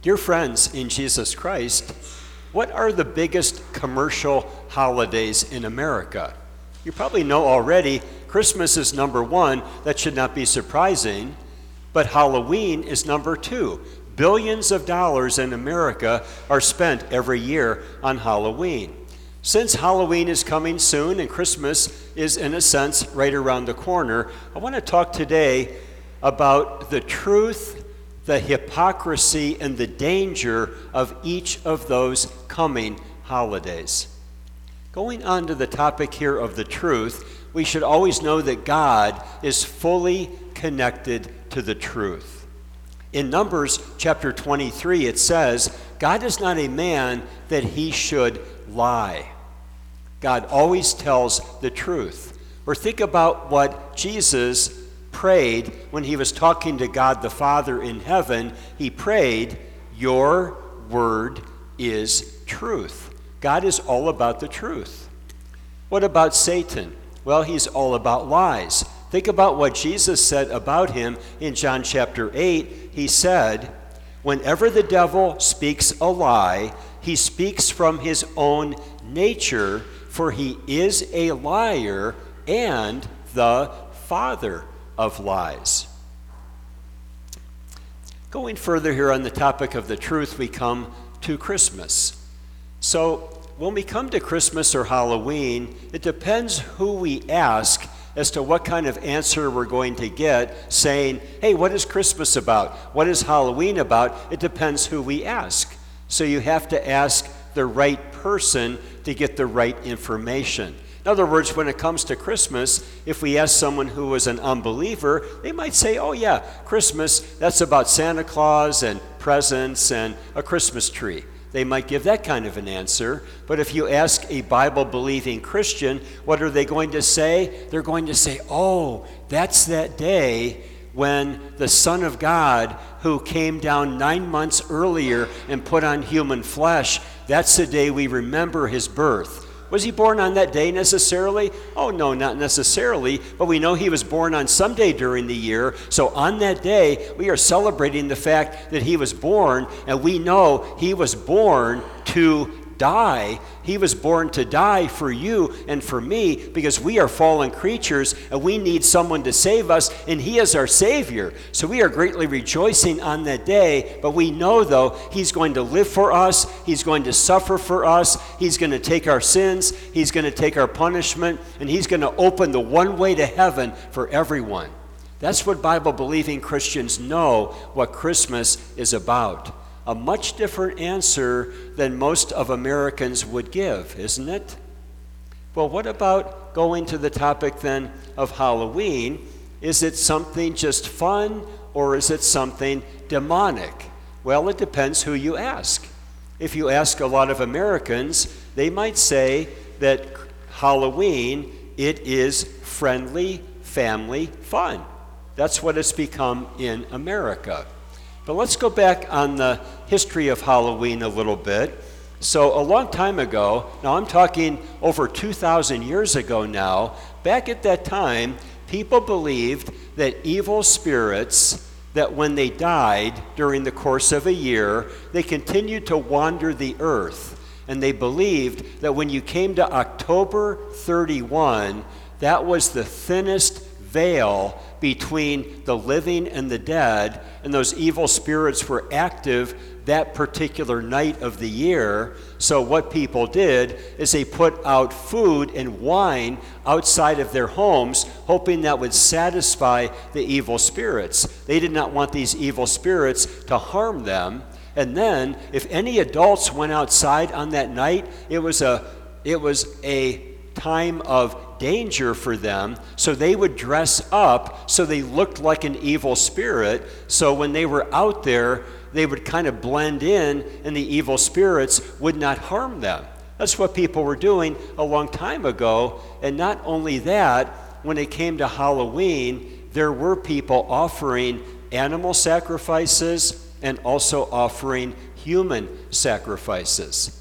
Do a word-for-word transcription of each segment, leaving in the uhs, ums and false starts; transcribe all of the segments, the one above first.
Dear friends in Jesus Christ, what are the biggest commercial holidays in America? You probably know already, Christmas is number one. That should not be surprising. But Halloween is number two. Billions of dollars in America are spent every year on Halloween. Since Halloween is coming soon and Christmas is, in a sense, right around the corner, I want to talk today about the truth, the hypocrisy, and the danger of each of those coming holidays. Going on to the topic here of the truth, we should always know that God is fully connected to the truth. In Numbers chapter twenty-three, it says, God is not a man that he should lie. God always tells the truth. Or think about what Jesus prayed when he was talking to God the Father in heaven. He prayed, your word is truth. God is all about the truth. What about Satan? Well, he's all about lies. Think about what Jesus said about him in John chapter eight. He said, whenever the devil speaks a lie, he speaks from his own nature, for he is a liar and the father of lies. Going further here on the topic of the truth, we come to Christmas. So when we come to Christmas or Halloween, it depends who we ask as to what kind of answer we're going to get, saying, hey, what is Christmas about? What is Halloween about? It depends who we ask. So you have to ask the right person to get the right information. In other words, when it comes to Christmas, if we ask someone who is an unbeliever, they might say, oh yeah, Christmas, that's about Santa Claus and presents and a Christmas tree. They might give that kind of an answer. But if you ask a Bible-believing Christian, what are they going to say? They're going to say, oh, that's that day when the Son of God, who came down nine months earlier and put on human flesh, that's the day we remember his birth. Was he born on that day necessarily? Oh, no, not necessarily, but we know he was born on some day during the year. So on that day, we are celebrating the fact that he was born, and we know he was born to die. He was born to die for you and for me, because we are fallen creatures and we need someone to save us, and he is our Savior. So we are greatly rejoicing on that day, but we know, though, he's going to live for us, he's going to suffer for us, he's going to take our sins, he's going to take our punishment, and he's going to open the one way to heaven for everyone. That's what Bible-believing Christians know what Christmas is about. A much different answer than most of Americans would give, isn't it? Well, what about going to the topic then of Halloween? Is it something just fun, or is it something demonic? Well, it depends who you ask. If you ask a lot of Americans, they might say that Halloween, it is friendly family fun. That's what it's become in America. But let's go back on the history of Halloween a little bit. So a long time ago, now I'm talking over two thousand years ago now, back at that time, people believed that evil spirits, that when they died during the course of a year, they continued to wander the earth. And they believed that when you came to October thirty-first, that was the thinnest veil between the living and the dead, and those evil spirits were active that particular night of the year. So what people did is they put out food and wine outside of their homes, hoping that would satisfy the evil spirits. They did not want these evil spirits to harm them. And then, if any adults went outside on that night, it was a it was a time of danger for them, so they would dress up so they looked like an evil spirit. So when they were out there, they would kind of blend in, and the evil spirits would not harm them. That's what people were doing a long time ago. And not only that, when it came to Halloween, there were people offering animal sacrifices and also offering human sacrifices.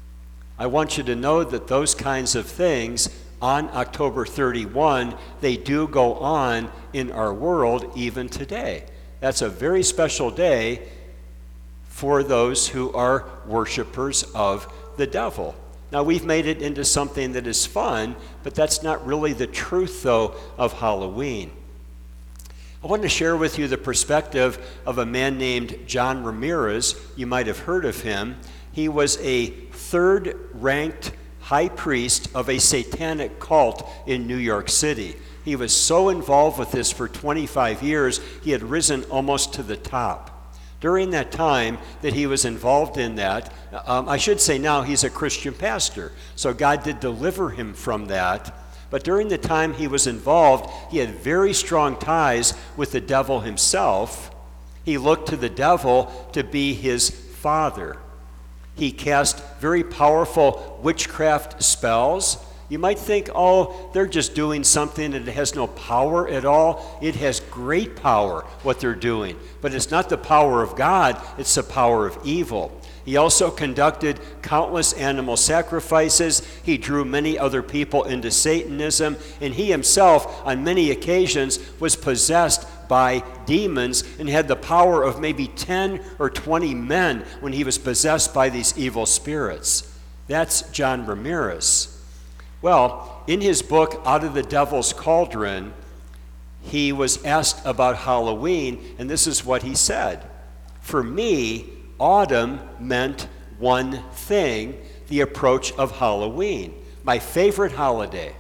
I want you to know that those kinds of things on October thirty-first, they do go on in our world even today. That's a very special day for those who are worshipers of the devil. Now, we've made it into something that is fun, but that's not really the truth, though, of Halloween. I want to share with you the perspective of a man named John Ramirez. You might have heard of him. He was a third-ranked high priest of a satanic cult in New York City. He was so involved with this for twenty-five years, he had risen almost to the top. During that time that he was involved in that, um, I should say now he's a Christian pastor, so God did deliver him from that. But during the time he was involved, he had very strong ties with the devil himself. He looked to the devil to be his father. He cast very powerful witchcraft spells. You might think, oh, they're just doing something that has no power at all. It has great power, what they're doing. But it's not the power of God, it's the power of evil. He also conducted countless animal sacrifices. He drew many other people into Satanism. And he himself, on many occasions, was possessed by demons and had the power of maybe ten or twenty men when he was possessed by these evil spirits. That's John Ramirez. Well, in his book, Out of the Devil's Cauldron, he was asked about Halloween, and this is what he said. For me, autumn meant one thing, the approach of Halloween, my favorite holiday.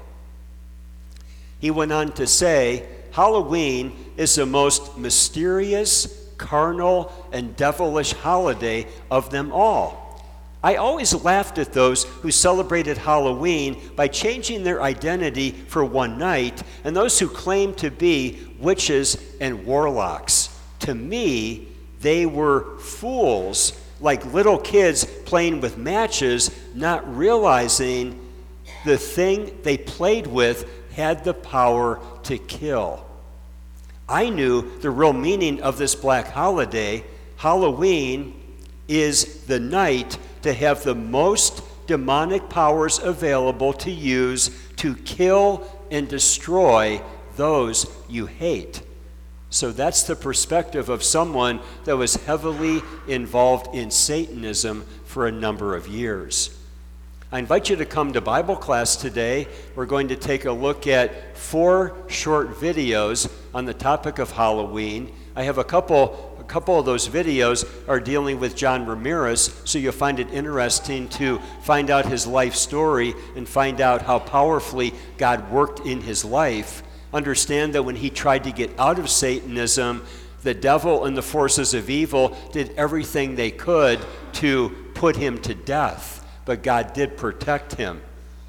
He went on to say, Halloween is the most mysterious, carnal, and devilish holiday of them all. I always laughed at those who celebrated Halloween by changing their identity for one night, and those who claimed to be witches and warlocks. To me, they were fools, like little kids playing with matches, not realizing the thing they played with had the power to kill. I knew the real meaning of this black holiday. Halloween is the night to have the most demonic powers available to use to kill and destroy those you hate. So that's the perspective of someone that was heavily involved in Satanism for a number of years. I invite you to come to Bible class today. We're going to take a look at four short videos on the topic of Halloween. I have a couple A couple of those videos are dealing with John Ramirez, so you'll find it interesting to find out his life story and find out how powerfully God worked in his life. Understand that when he tried to get out of Satanism, the devil and the forces of evil did everything they could to put him to death, but God did protect him.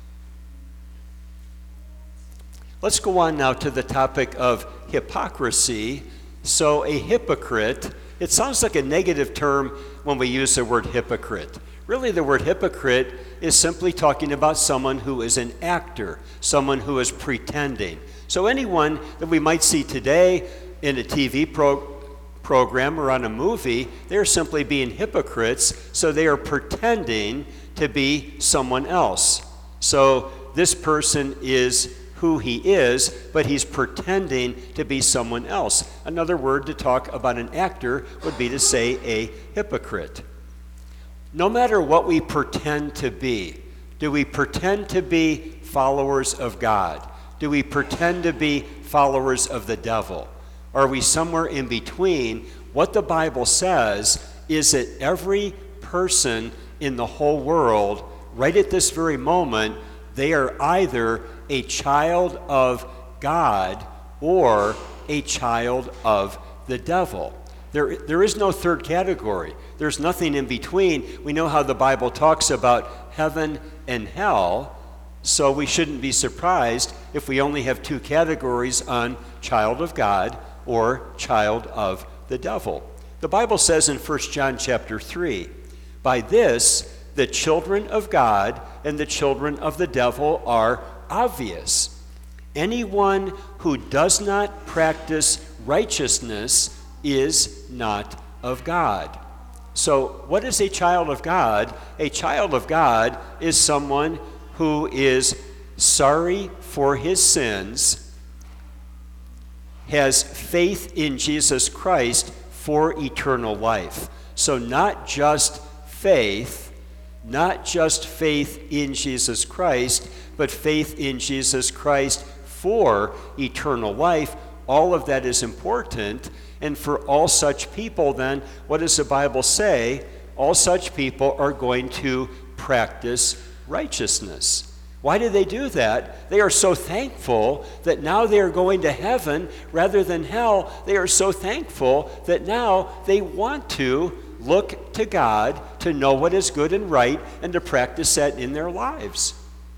Let's go on now to the topic of hypocrisy. So a hypocrite, it sounds like a negative term when we use the word hypocrite. Really, the word hypocrite is simply talking about someone who is an actor, someone who is pretending. So anyone that we might see today in a T V pro- program or on a movie, they're simply being hypocrites, so they are pretending to be someone else. So this person is who he is, but he's pretending to be someone else. Another word to talk about an actor would be to say a hypocrite. No matter what we pretend to be, do we pretend to be followers of God? Do we pretend to be followers of the devil? Are we somewhere in between? What the Bible says is that every person in the whole world, right at this very moment, they are either a child of God or a child of the devil. There, there is no third category. There's nothing in between. We know how the Bible talks about heaven and hell, so we shouldn't be surprised if we only have two categories on child of God or child of the devil. The Bible says in First John chapter three, by this the children of God and the children of the devil are obvious. Anyone who does not practice righteousness is not of God. So what is a child of God? A child of God is someone who is sorry for his sins, has faith in Jesus Christ for eternal life. So not just faith, not just faith in Jesus Christ, but faith in Jesus Christ for eternal life. All of that is important. And for all such people, then, what does the Bible say? All such people are going to practice righteousness. Why do they do that? They are so thankful that now they are going to heaven rather than hell. They are so thankful that now they want to look to God to know what is good and right and to practice that in their lives.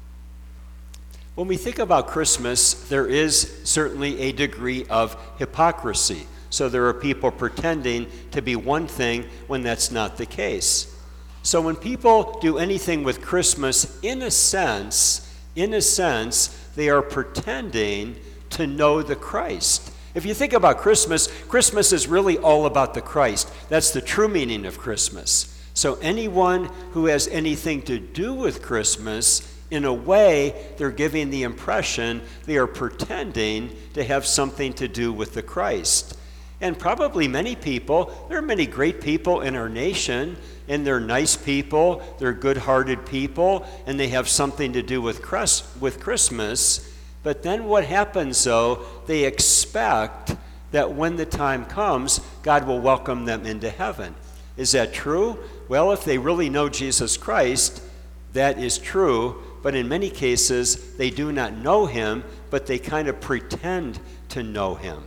When we think about Christmas, there is certainly a degree of hypocrisy. So there are people pretending to be one thing when that's not the case. So when people do anything with Christmas, in a sense, in a sense, they are pretending to know the Christ. If you think about Christmas, Christmas is really all about the Christ. That's the true meaning of Christmas. So anyone who has anything to do with Christmas, in a way, they're giving the impression they are pretending to have something to do with the Christ. And probably many people, there are many great people in our nation, and they're nice people, they're good-hearted people, and they have something to do with Chris, with Christmas. But then what happens, though, they expect that when the time comes, God will welcome them into heaven. Is that true? Well, if they really know Jesus Christ, that is true. But in many cases, they do not know him, but they kind of pretend to know him.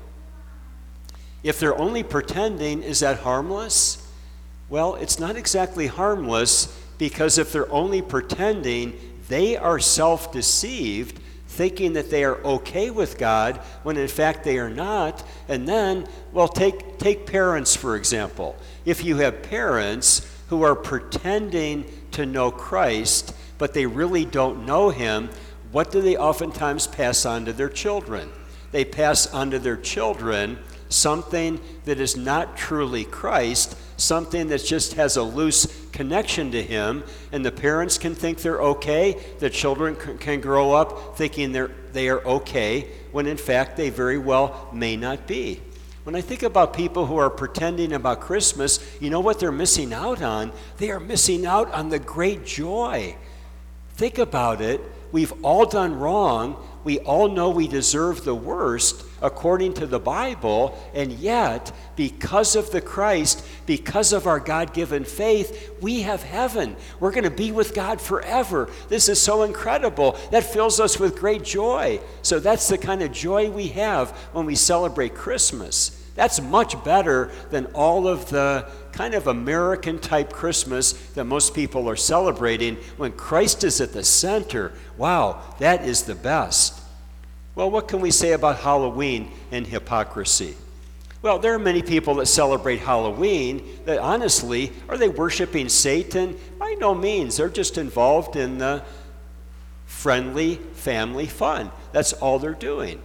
If they're only pretending, is that harmless? Well, it's not exactly harmless, because if they're only pretending, they are self-deceived, thinking that they are okay with God, when in fact they are not. And then, well, take, take parents, for example. If you have parents who are pretending to know Christ, but they really don't know him, what do they oftentimes pass on to their children? They pass on to their children something that is not truly Christ, something that just has a loose connection to him, and the parents can think they're okay, the children c- can grow up thinking they're, they are okay, when in fact they very well may not be. When I think about people who are pretending about Christmas, you know what they're missing out on? They are missing out on the great joy. Think about it. We've all done wrong. We all know we deserve the worst according to the Bible, and yet, because of the Christ, because of our God-given faith, we have heaven. We're going to be with God forever. This is so incredible. That fills us with great joy. So that's the kind of joy we have when we celebrate Christmas. That's much better than all of the kind of American-type Christmas that most people are celebrating when Christ is at the center. Wow, that is the best. Well, what can we say about Halloween and hypocrisy? Well, there are many people that celebrate Halloween that honestly, are they worshiping Satan? By no means. They're just involved in the friendly family fun. That's all they're doing.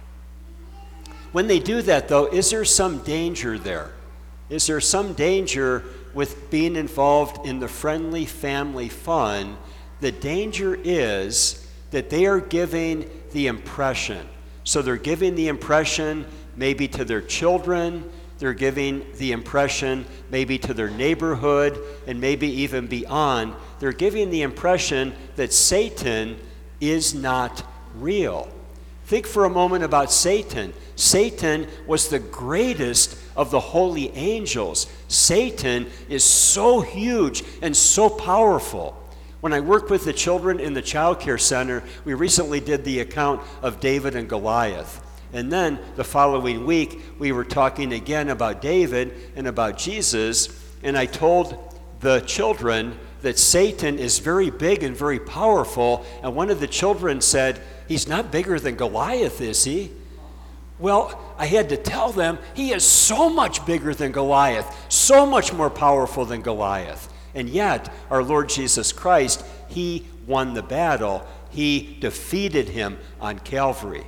When they do that, though, is there some danger there? Is there some danger with being involved in the friendly family fun? The danger is that they are giving the impression. So they're giving the impression maybe to their children, they're giving the impression maybe to their neighborhood, and maybe even beyond. They're giving the impression that Satan is not real. Think for a moment about Satan. Satan was the greatest of the holy angels. Satan is so huge and so powerful. When I work with the children in the child care center, we recently did the account of David and Goliath. And then the following week, we were talking again about David and about Jesus. And I told the children that Satan is very big and very powerful. And one of the children said, "He's not bigger than Goliath, is he?" Well, I had to tell them, he is so much bigger than Goliath, so much more powerful than Goliath. And yet, our Lord Jesus Christ, he won the battle. He defeated him on Calvary.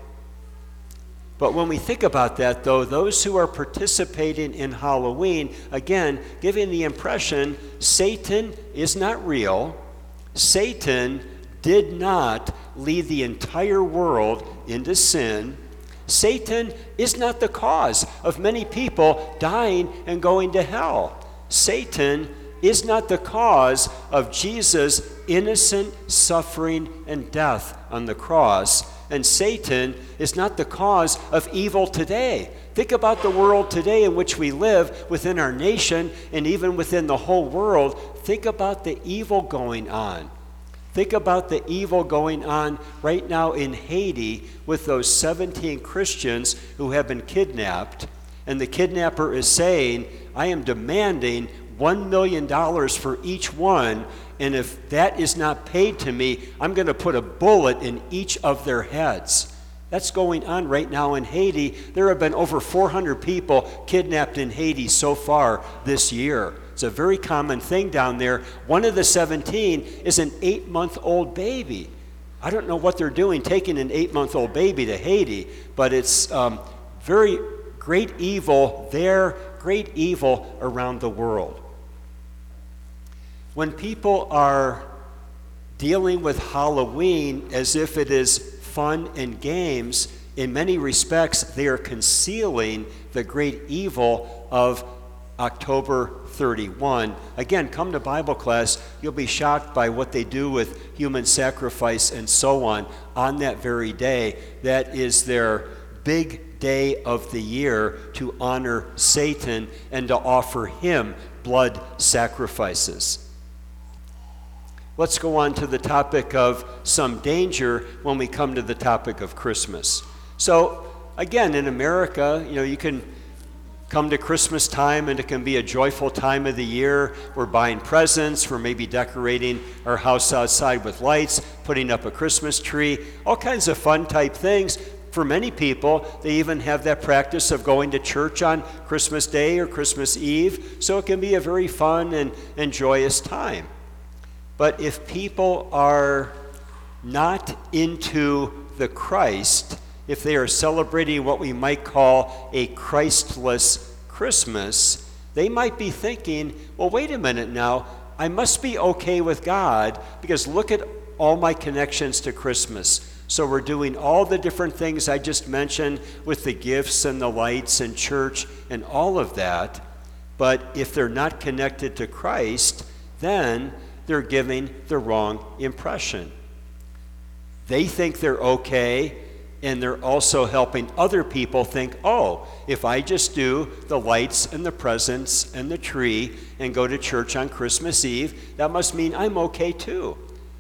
But when we think about that, though, those who are participating in Halloween, again, giving the impression Satan is not real. Satan did not lead the entire world into sin. Satan is not the cause of many people dying and going to hell. Satan is not the cause of Jesus' innocent suffering and death on the cross. And Satan is not the cause of evil today. Think about the world today in which we live, within our nation and even within the whole world. Think about the evil going on. Think about the evil going on right now in Haiti with those seventeen Christians who have been kidnapped. And the kidnapper is saying, I am demanding one million dollars for each one, and if that is not paid to me, I'm going to put a bullet in each of their heads. That's going on right now in Haiti. There have been over four hundred people kidnapped in Haiti so far this year. It's a very common thing down there. One of the seventeen is an eight-month-old baby. I don't know what they're doing taking an eight-month-old baby to Haiti, but it's um, very great evil there, great evil around the world. When people are dealing with Halloween as if it is fun and games, in many respects, they are concealing the great evil of October thirty-first. Again, come to Bible class, you'll be shocked by what they do with human sacrifice and so on on that very day. That is their big day of the year to honor Satan and to offer him blood sacrifices. Let's go on to the topic of some danger when we come to the topic of Christmas. So, again, in America, you know, you can come to Christmas time and it can be a joyful time of the year. We're buying presents, we're maybe decorating our house outside with lights, putting up a Christmas tree, all kinds of fun type things. For many people, they even have that practice of going to church on Christmas Day or Christmas Eve, so it can be a very fun and, and joyous time. But if people are not into the Christ, if they are celebrating what we might call a Christless Christmas, they might be thinking, well, wait a minute now, I must be okay with God because look at all my connections to Christmas. So we're doing all the different things I just mentioned with the gifts and the lights and church and all of that. But if they're not connected to Christ, then they're giving the wrong impression. They think they're okay, and they're also helping other people think, oh, if I just do the lights and the presents and the tree and go to church on Christmas Eve, that must mean I'm okay too.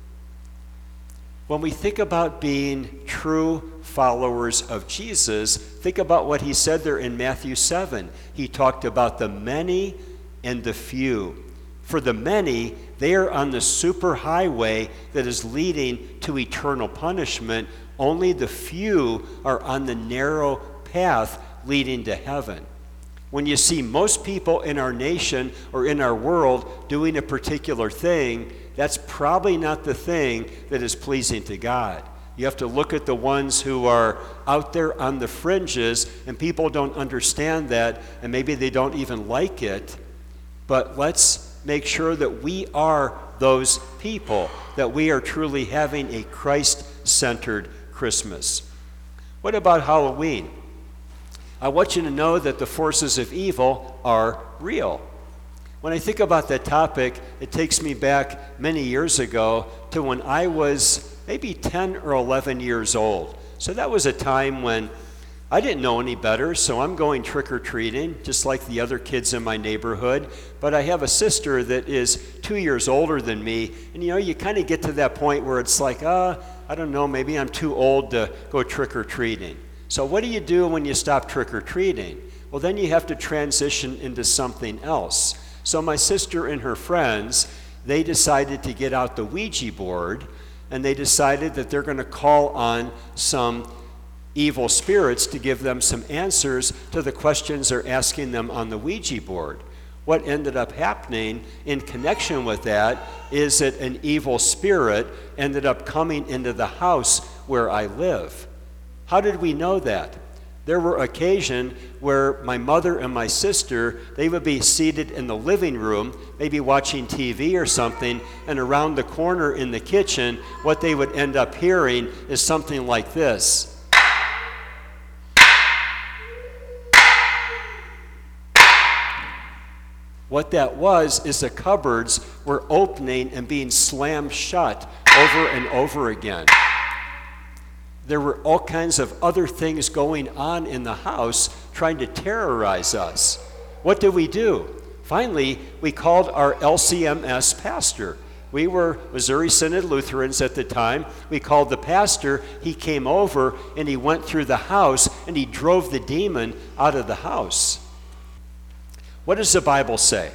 When we think about being true followers of Jesus, think about what he said there in Matthew seven. He talked about the many and the few. For the many, they are on the super highway that is leading to eternal punishment. Only the few are on the narrow path leading to heaven. When you see most people in our nation or in our world doing a particular thing, that's probably not the thing that is pleasing to God. You have to look at the ones who are out there on the fringes, and people don't understand that, and maybe they don't even like it. But let's make sure that we are those people, that we are truly having a Christ-centered Christmas. What about Halloween? I want you to know that the forces of evil are real. When I think about that topic, it takes me back many years ago to when I was maybe ten or eleven years old. So that was a time when I didn't know any better, so I'm going trick-or-treating, just like the other kids in my neighborhood. But I have a sister that is two years older than me, and you know, you kind of get to that point where it's like, uh, I don't know, maybe I'm too old to go trick-or-treating. So what do you do when you stop trick-or-treating? Well, then you have to transition into something else. So my sister and her friends, they decided to get out the Ouija board, and they decided that they're going to call on some evil spirits to give them some answers to the questions they're asking them on the Ouija board. What ended up happening in connection with that is that an evil spirit ended up coming into the house where I live. How did we know that? There were occasions where my mother and my sister, they would be seated in the living room, maybe watching T V or something, and around the corner in the kitchen, what they would end up hearing is something like this. What that was is the cupboards were opening and being slammed shut over and over again. There were all kinds of other things going on in the house trying to terrorize us. What did we do? Finally, we called our L C M S pastor. We were Missouri Synod Lutherans at the time. We called the pastor. He came over and he went through the house and he drove the demon out of the house. What does the Bible say?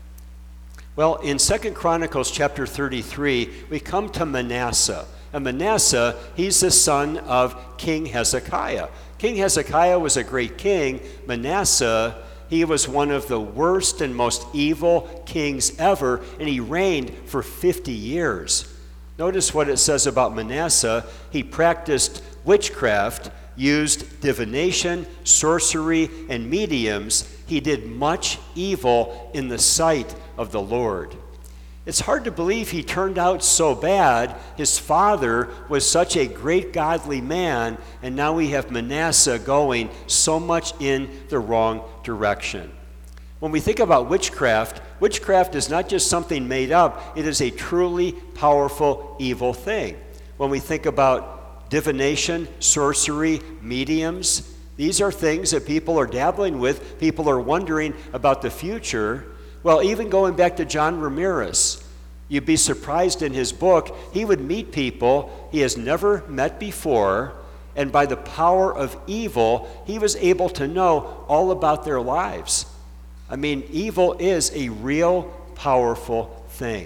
Well, in Second Chronicles chapter thirty-three, we come to Manasseh. And Manasseh, he's the son of King Hezekiah. King Hezekiah was a great king. Manasseh, he was one of the worst and most evil kings ever, and he reigned for fifty years. Notice what it says about Manasseh. He practiced witchcraft, used divination, sorcery, and mediums. He did much evil in the sight of the Lord. It's hard to believe he turned out so bad. His father was such a great godly man, and now we have Manasseh going so much in the wrong direction. When we think about witchcraft, witchcraft is not just something made up, it is a truly powerful evil thing. When we think about divination, sorcery, mediums, these are things that people are dabbling with. People are wondering about the future. Well, even going back to John Ramirez, you'd be surprised in his book, he would meet people he has never met before, and by the power of evil, he was able to know all about their lives. I mean, evil is a real powerful thing.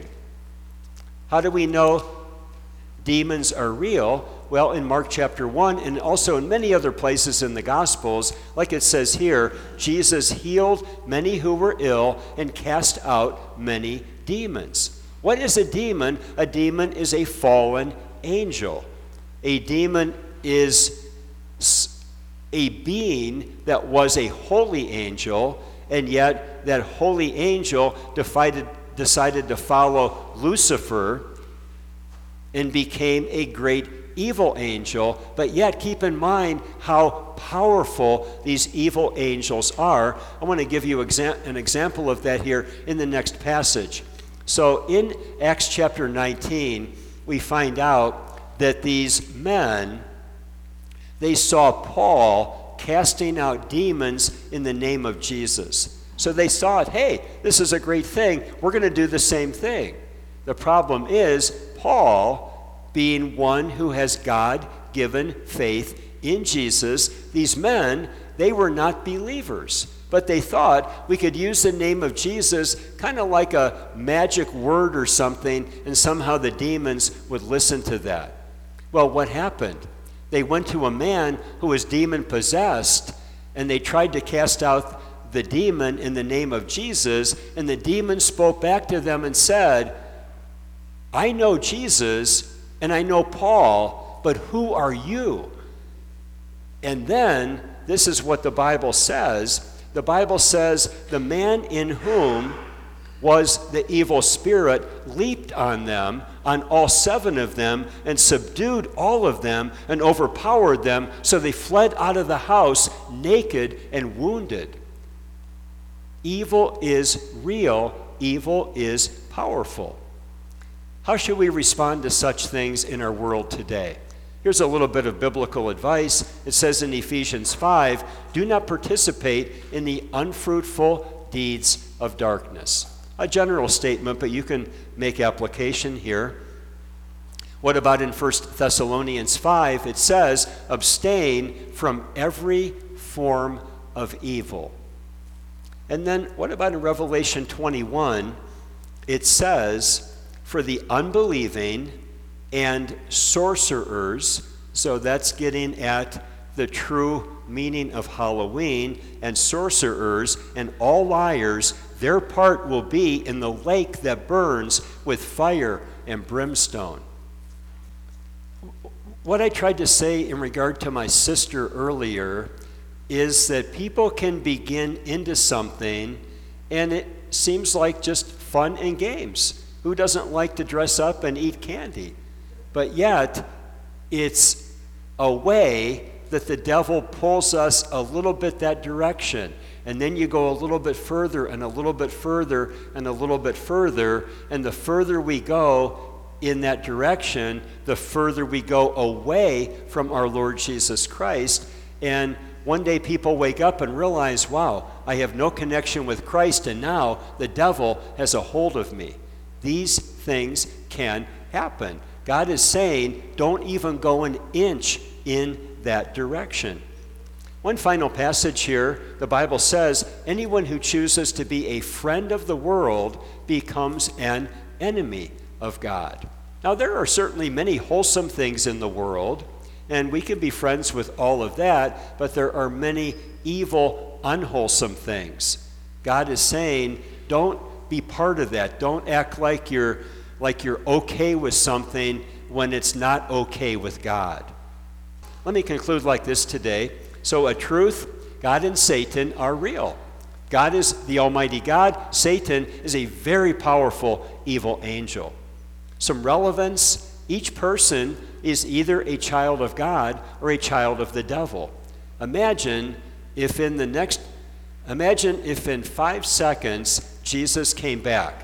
How do we know demons are real? Well, in Mark chapter one, and also in many other places in the Gospels, like it says here, Jesus healed many who were ill and cast out many demons. What is a demon? A demon is a fallen angel. A demon is a being that was a holy angel, and yet that holy angel decided, decided to follow Lucifer and became a great evil angel. But yet keep in mind how powerful these evil angels are. I want to give you exa- an example of that here in the next passage. So in Acts chapter nineteen, we find out that these men, they saw Paul casting out demons in the name of Jesus. So they thought, hey, this is a great thing. We're going to do the same thing. The problem is, Paul, being one who has God-given faith in Jesus, these men, they were not believers. But they thought we could use the name of Jesus kind of like a magic word or something, and somehow the demons would listen to that. Well, what happened? They went to a man who was demon-possessed, and they tried to cast out the demon in the name of Jesus, and the demon spoke back to them and said, I know Jesus, and I know Paul, but who are you? And then, this is what the Bible says. The Bible says, the man in whom was the evil spirit leaped on them, on all seven of them, and subdued all of them, and overpowered them, so they fled out of the house naked and wounded. Evil is real. Evil is powerful. How should we respond to such things in our world today? Here's a little bit of biblical advice. It says in Ephesians five, do not participate in the unfruitful deeds of darkness. A general statement, but you can make application here. What about in First Thessalonians five? It says, abstain from every form of evil. And then what about in Revelation twenty-one? It says, for the unbelieving and sorcerers, so that's getting at the true meaning of Halloween, and sorcerers and all liars, their part will be in the lake that burns with fire and brimstone. What I tried to say in regard to my sister earlier is that people can begin into something and it seems like just fun and games. Who doesn't like to dress up and eat candy? But yet, it's a way that the devil pulls us a little bit that direction. And then you go a little bit further and a little bit further and a little bit further. And the further we go in that direction, the further we go away from our Lord Jesus Christ. And one day people wake up and realize, wow, I have no connection with Christ, and now the devil has a hold of me. These things can happen. God is saying, don't even go an inch in that direction. One final passage here, the Bible says, anyone who chooses to be a friend of the world becomes an enemy of God. Now, there are certainly many wholesome things in the world, and we can be friends with all of that, but there are many evil, unwholesome things. God is saying, don't be part of that. Don't act like you're like you're okay with something when it's not okay with God. Let me conclude like this today. So a truth, God and Satan are real. God is the Almighty God. Satan is a very powerful evil angel. Some relevance, each person is either a child of God or a child of the devil. Imagine if in the next, imagine if in five seconds Jesus came back.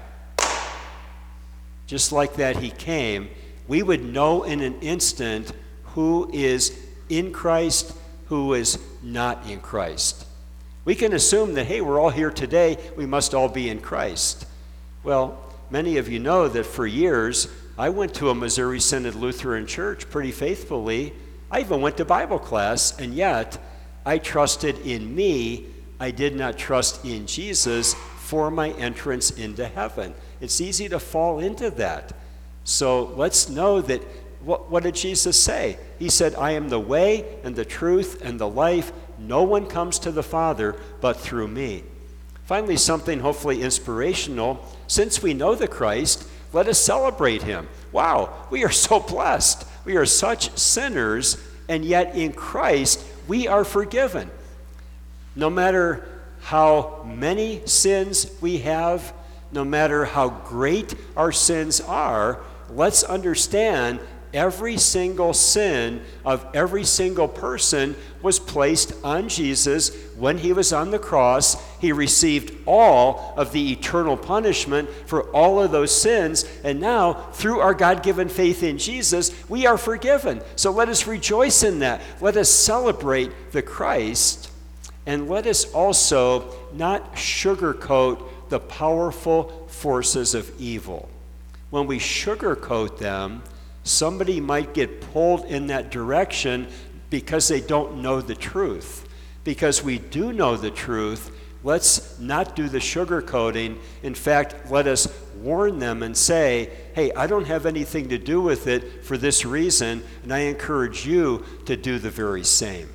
Just like that he came, we would know in an instant who is in Christ, who is not in Christ. We can assume that, hey, we're all here today, we must all be in Christ. Well, many of you know that for years, I went to a Missouri Synod Lutheran church pretty faithfully. I even went to Bible class, and yet I trusted in me. I did not trust in Jesus for my entrance into heaven. It's easy to fall into that. So let's know that, what, what did Jesus say? He said, I am the way and the truth and the life. No one comes to the Father but through me. Finally, something hopefully inspirational. Since we know the Christ, let us celebrate him. Wow, we are so blessed. We are such sinners, and yet in Christ we are forgiven. No matter how many sins we have, no matter how great our sins are, let's understand every single sin of every single person was placed on Jesus when he was on the cross. He received all of the eternal punishment for all of those sins, and now, through our God-given faith in Jesus, we are forgiven. So let us rejoice in that. Let us celebrate the Christ, and let us also not sugarcoat the powerful forces of evil. When we sugarcoat them, somebody might get pulled in that direction because they don't know the truth. Because we do know the truth, let's not do the sugarcoating. In fact, let us warn them and say, hey, I don't have anything to do with it for this reason, and I encourage you to do the very same.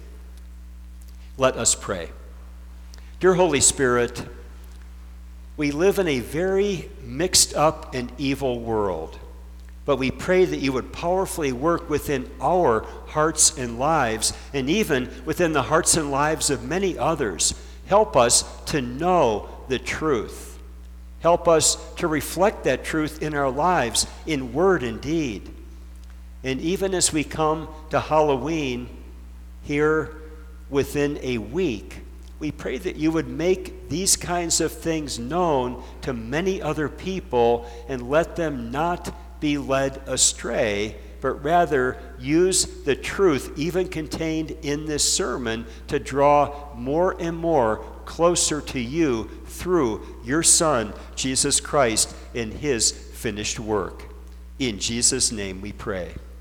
Let us pray. Dear Holy Spirit, we live in a very mixed up and evil world, but we pray that you would powerfully work within our hearts and lives, and even within the hearts and lives of many others. Help us to know the truth. Help us to reflect that truth in our lives, in word and deed. And even as we come to Halloween here within a week, we pray that you would make these kinds of things known to many other people and let them not be led astray, but rather use the truth even contained in this sermon to draw more and more closer to you through your Son, Jesus Christ, and his finished work. In Jesus' name we pray.